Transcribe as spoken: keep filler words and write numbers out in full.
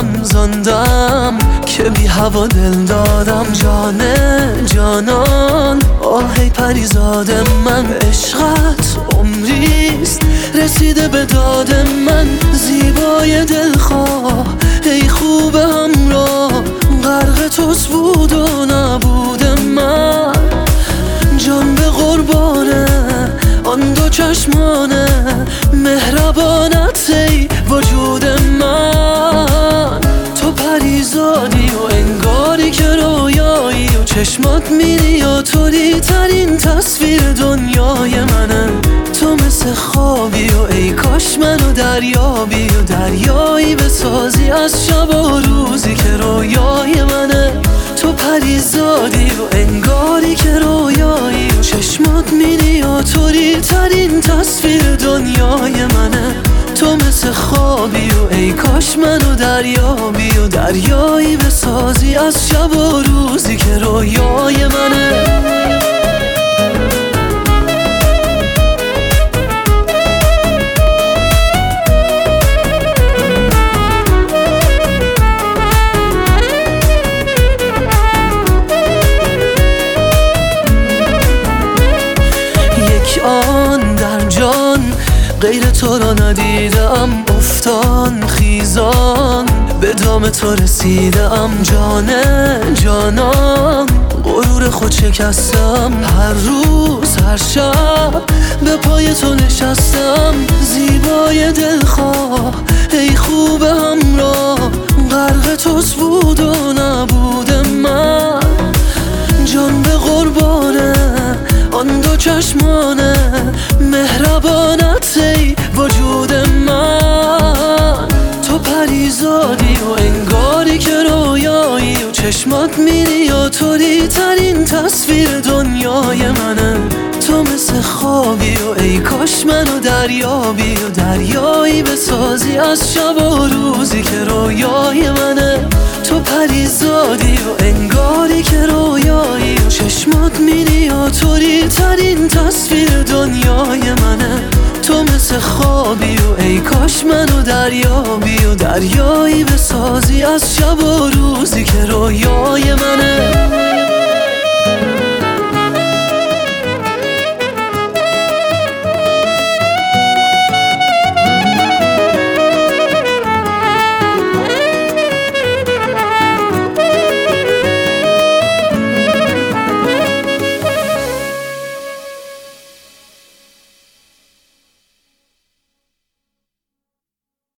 دلم زندم که بی هوا دل دادم. جانه جانان آهی پریزاد من، عشقت عمریست رسیده به داد من. زیبای دلخواه ای خوب همراه، غرق توست بود و نبود من. جان به قربانه آن دو چشمانه، مهربانت ای وجود من. تو پریزادی و انگاری که رویایی، و چشمات میری و توری ترین تصویر دنیای منه. تو مثل خوابی و ای کاش منو دریابی، و دریایی بسازی از شب و روزی که رویای منه. تو پریزادی و انگاری که رویایی، و چشمات میری و توری ترین تصویر دنیای منه. تو مثل خوابی و ای کاش منو دریابی، و دریایی بسازی از شب و روزی که رویای منه. آن در جان غیر تو را ندیدم، افتان خیزان به دام تو رسیدم. جانه جانان غرور خود شکستم، هر روز هر شب به پای تو نشستم. زیبای دلخواه ای خوب همراه، غرق توست بود و نبود من. جان به قربانه آن دو چشمانه، مهربانت ای وجود من. تو پریزادی و انگاری که رویایی، و چشمات میری و توری ترین تصویر دنیای منه. تو مثل خوابی و ای کاش منو دریابی، و دریایی بسازی از شب و روزی که رویای منه. تو پریزادی و انگاری که رویایی، و چشمات میری و توری ترین تصویر دنیای منه. تو مثل خوابی و ای کاش منو دریابی، و دریایی بسازی از شب و روزی که رویای منه.